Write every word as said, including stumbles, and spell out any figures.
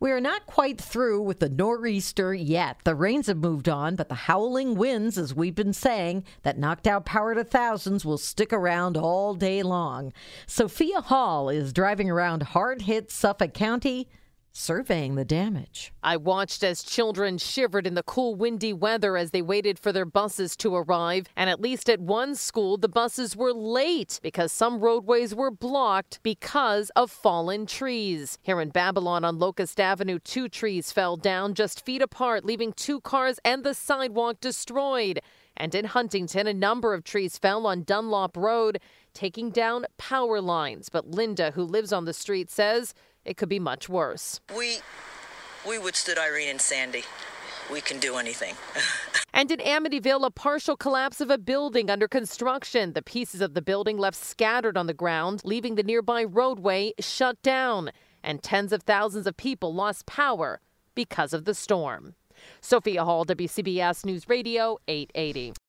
We are not quite through with the nor'easter yet. The rains have moved on, but the howling winds, as we've been saying, that knocked out power to thousands will stick around all day long. Sophia Hall is driving around hard-hit Suffolk County, surveying the damage. I watched as children shivered in the cool, windy weather as they waited for their buses to arrive. And at least at one school, the buses were late because some roadways were blocked because of fallen trees. Here in Babylon on Locust Avenue, two trees fell down just feet apart, leaving two cars and the sidewalk destroyed. And in Huntington, a number of trees fell on Dunlop Road, taking down power lines. But Linda, who lives on the street, says it could be much worse. We we withstood Irene and Sandy. We can do anything. And in Amityville, a partial collapse of a building under construction. The pieces of the building left scattered on the ground, leaving the nearby roadway shut down. And tens of thousands of people lost power because of the storm. Sophia Hall, W C B S News Radio eight eighty.